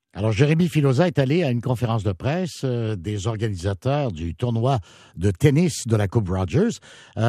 Alors, Jérémy Filosa est allé à une conférence de presse des organisateurs du tournoi de tennis de la Coupe Rogers.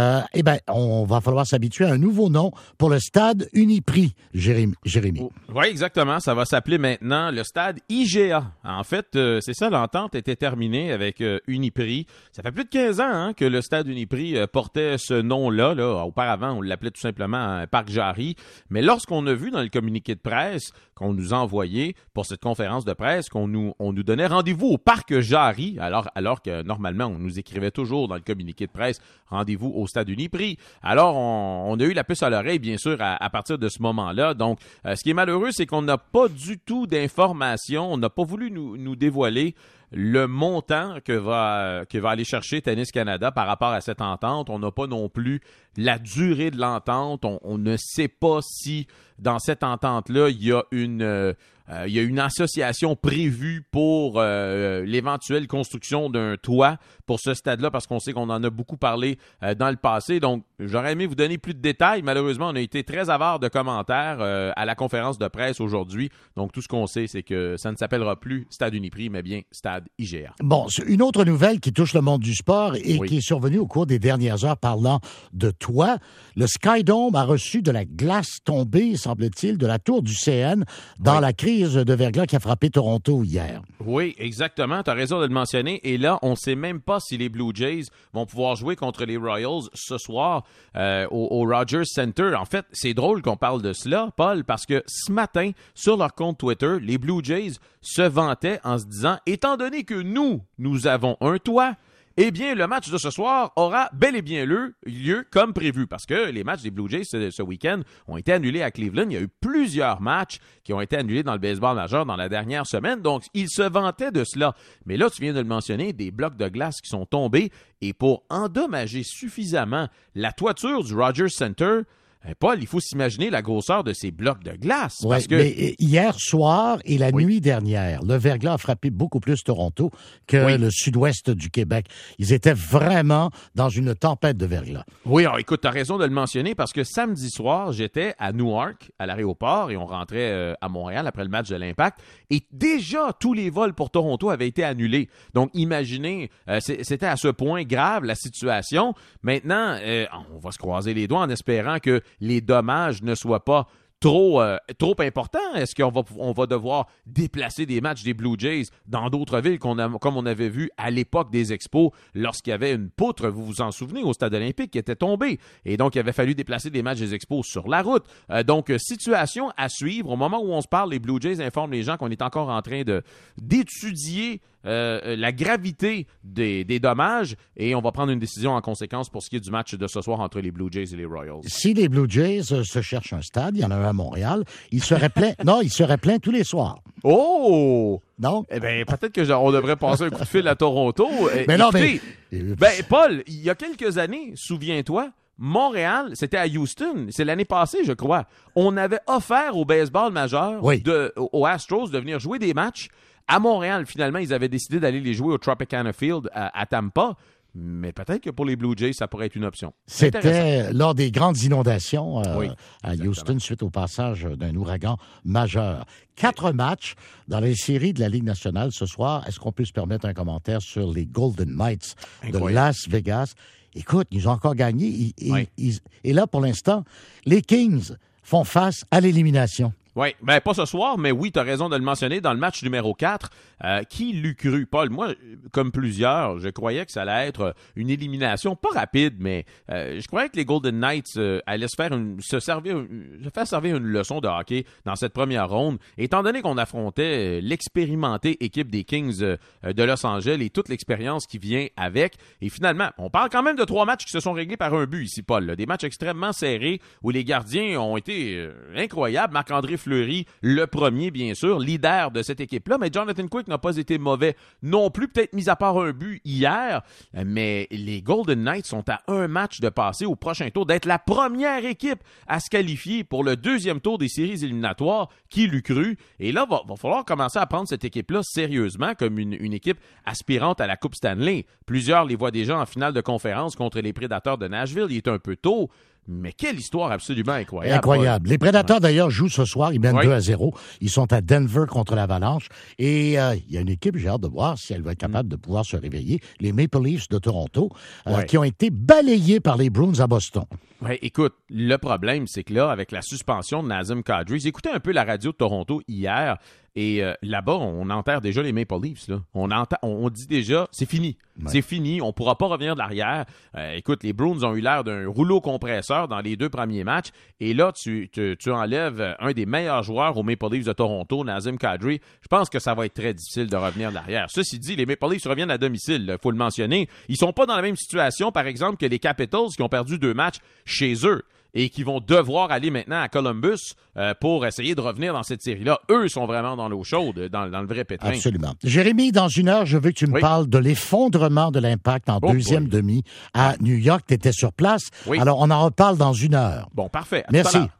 On va falloir s'habituer à un nouveau nom pour le stade Uniprix, Jérémy. Oui, exactement. Ça va s'appeler maintenant le stade IGA. En fait, c'est ça, l'entente était terminée avec Uniprix. Ça fait plus de 15 ans que le stade Uniprix portait ce nom-là. Là. Auparavant, on l'appelait tout simplement Parc Jarry. Mais lorsqu'on a vu dans le communiqué de presse qu'on nous a envoyé pour cette conférence de presse, on nous donnait rendez-vous au Parc Jarry, alors que normalement, on nous écrivait toujours dans le communiqué de presse, rendez-vous au stade Uniprix. Alors, on a eu la puce à l'oreille, bien sûr, à partir de ce moment-là. Donc, ce qui est malheureux, c'est qu'on n'a pas du tout d'informations. On n'a pas voulu nous dévoiler le montant que va aller chercher Tennis Canada par rapport à cette entente. On n'a pas non plus la durée de l'entente. On ne sait pas si dans cette entente-là, il y a une association prévue pour l'éventuelle construction d'un toit pour ce stade-là, parce qu'on sait qu'on en a beaucoup parlé dans le passé. Donc, j'aurais aimé vous donner plus de détails. Malheureusement, on a été très avare de commentaires à la conférence de presse aujourd'hui. Donc, tout ce qu'on sait, c'est que ça ne s'appellera plus Stade Uniprix, mais bien Stade IGA. Bon, une autre nouvelle qui touche le monde du sport et qui est survenue au cours des dernières heures parlant de toit. Le Skydome a reçu de la glace tombée, semble-t-il, de la tour du CN dans la crise de verglas qui a frappé Toronto hier. Oui, exactement. Tu as raison de le mentionner. Et là, on ne sait même pas si les Blue Jays vont pouvoir jouer contre les Royals ce soir au Rogers Center. En fait, c'est drôle qu'on parle de cela, Paul, parce que ce matin, sur leur compte Twitter, les Blue Jays se vantaient en se disant « Étant donné que nous avons un toit, eh bien, le match de ce soir aura bel et bien lieu comme prévu, parce que les matchs des Blue Jays ce week-end ont été annulés à Cleveland. Il y a eu plusieurs matchs qui ont été annulés dans le baseball majeur dans la dernière semaine, donc ils se vantaient de cela. Mais là, tu viens de le mentionner, des blocs de glace qui sont tombés, et pour endommager suffisamment la toiture du Rogers Center, Paul, il faut s'imaginer la grosseur de ces blocs de glace. Oui, parce que... mais hier soir et la nuit dernière, le verglas a frappé beaucoup plus Toronto que le sud-ouest du Québec. Ils étaient vraiment dans une tempête de verglas. Oui, alors, écoute, tu as raison de le mentionner parce que samedi soir, j'étais à Newark, à l'aéroport, et on rentrait à Montréal après le match de l'Impact. Et déjà, tous les vols pour Toronto avaient été annulés. Donc, imaginez, c'était à ce point grave la situation. Maintenant, on va se croiser les doigts en espérant que les dommages ne soient pas trop importants. Est-ce qu'on va devoir déplacer des matchs des Blue Jays dans d'autres villes comme on avait vu à l'époque des Expos lorsqu'il y avait une poutre, vous vous en souvenez, au stade olympique qui était tombée. Et donc, il avait fallu déplacer des matchs des Expos sur la route. Donc, situation à suivre. Au moment où on se parle, les Blue Jays informent les gens qu'on est encore en train d'étudier la gravité des dommages et on va prendre une décision en conséquence pour ce qui est du match de ce soir entre les Blue Jays et les Royals. Si les Blue Jays se cherchent un stade, il y en a un à Montréal, il serait plein. Non, il serait plein tous les soirs. Oh! Non? Eh bien, peut-être on devrait passer un coup de fil à Toronto. Mais non, mais... Paul, il y a quelques années, souviens-toi, Montréal, c'était à Houston, c'est l'année passée, je crois. On avait offert au baseball majeur aux Astros de venir jouer des matchs. À Montréal, finalement, ils avaient décidé d'aller les jouer au Tropicana Field à Tampa. Mais peut-être que pour les Blue Jays, ça pourrait être une option. C'était lors des grandes inondations à Houston exactement. Suite au passage d'un ouragan majeur. 4 matchs dans les séries de la Ligue nationale ce soir. Est-ce qu'on peut se permettre un commentaire sur les Golden Knights de Las Vegas? Écoute, ils ont encore gagné. Et là, pour l'instant, les Kings font face à l'élimination. Oui, ben pas ce soir, mais oui, tu as raison de le mentionner. Dans le match numéro 4, qui l'eut cru? Paul, moi, comme plusieurs, je croyais que ça allait être une élimination, pas rapide, mais je croyais que les Golden Knights allaient se faire servir une leçon de hockey dans cette première ronde, étant donné qu'on affrontait l'expérimentée équipe des Kings de Los Angeles et toute l'expérience qui vient avec. Et finalement, on parle quand même de 3 matchs qui se sont réglés par un but ici, Paul. Là. Des matchs extrêmement serrés où les gardiens ont été incroyables. Marc-André Fleury, le premier, bien sûr, leader de cette équipe-là, mais Jonathan Quick n'a pas été mauvais non plus, peut-être mis à part un but hier, mais les Golden Knights sont à un match de passer au prochain tour, d'être la première équipe à se qualifier pour le deuxième tour des séries éliminatoires, qui l'eût cru, et là, va falloir commencer à prendre cette équipe-là sérieusement comme une équipe aspirante à la Coupe Stanley. Plusieurs les voient déjà en finale de conférence contre les Prédateurs de Nashville, il est un peu tôt, Mais quelle histoire absolument incroyable. Incroyable. Les Prédateurs, d'ailleurs, jouent ce soir. Ils mènent 2-0. Ils sont à Denver contre l'Avalanche. Et il y a une équipe, j'ai hâte de voir si elle va être capable de pouvoir se réveiller. Les Maple Leafs de Toronto, qui ont été balayés par les Bruins à Boston. Oui, écoute, le problème, c'est que là, avec la suspension de Nazem Kadri, j'écoutais un peu la radio de Toronto hier, et là-bas, on enterre déjà les Maple Leafs. Là. On dit déjà, c'est fini. Ouais. C'est fini, on ne pourra pas revenir de l'arrière. Écoute, les Bruins ont eu l'air d'un rouleau compresseur dans les 2 premiers matchs, et là, tu enlèves un des meilleurs joueurs aux Maple Leafs de Toronto, Nazem Kadri. Je pense que ça va être très difficile de revenir de l'arrière. Ceci dit, les Maple Leafs reviennent à domicile, il faut le mentionner. Ils sont pas dans la même situation, par exemple, que les Capitals qui ont perdu 2 matchs chez eux et qui vont devoir aller maintenant à Columbus pour essayer de revenir dans cette série-là. Eux sont vraiment dans l'eau chaude, dans le vrai pétrin. Absolument. Jérémy, dans une heure, je veux que tu me parles de l'effondrement de l'Impact en deuxième demi à New York. Tu étais sur place. Oui. Alors, on en reparle dans une heure. Bon, parfait. Merci.